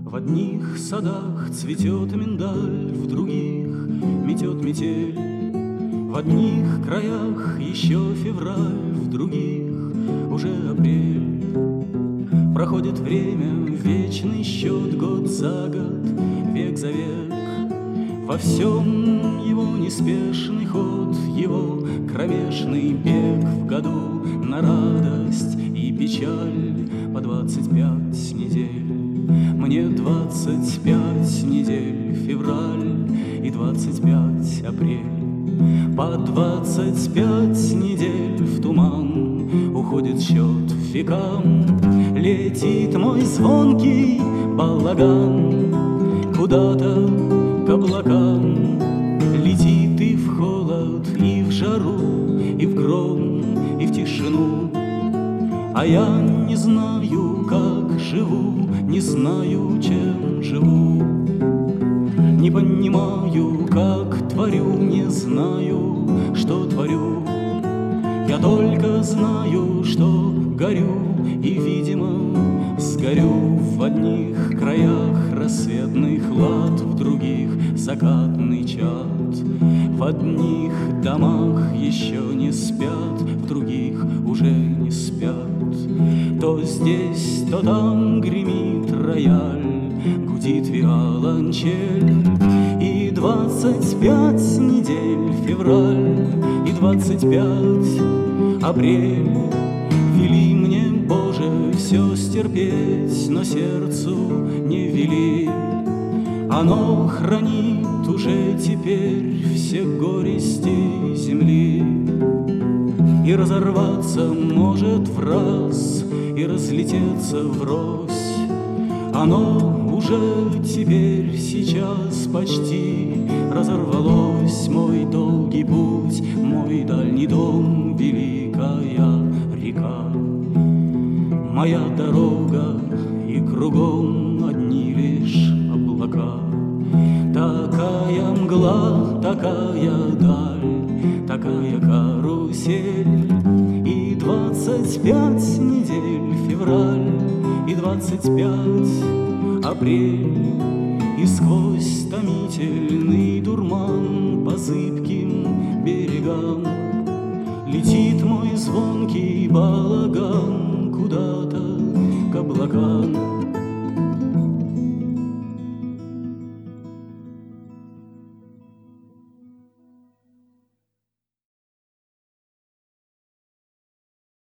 В одних садах цветет миндаль, в других метет метель. В одних краях еще февраль, в других уже апрель. Проходит время, вечный счет, год за год, век за век. Во всем его неспешный ход, его кромешный бег. В году на радость и печаль по 25 недель. Мне 25 недель февраль и 25 апрель. По 25 недель в туман уходит счет векам. Летит мой звонкий балаган куда-то к облакам. Летит и в холод, и в жару, и в гром, и в тишину. А я не знаю, как живу, не знаю, чем живу. Не понимаю, как творю, не знаю, что творю. Я только знаю, что горю, и, видимо, сгорю. В одних краях рассветных лад, в других закатный чад. В одних домах еще не спят, в других уже не спят. То здесь, то там гремит рояль, гудит виолончель. И 25 недель февраль, и 25 апрель. Вели мне, Боже, все стерпеть, но сердцу не вели. Оно хранит уже теперь все горести земли. И разорваться может враз, и разлететься врозь. Оно уже теперь сейчас почти разорвалось. Мой долгий путь, мой дальний дом, великая река. Моя дорога, и кругом одни лишь облака. Такая мгла, такая даль, такая карусель. И 25 недель февраль, и 25 апрель. И сквозь томительный дурман по зыбким берегам летит мой звонкий баллад.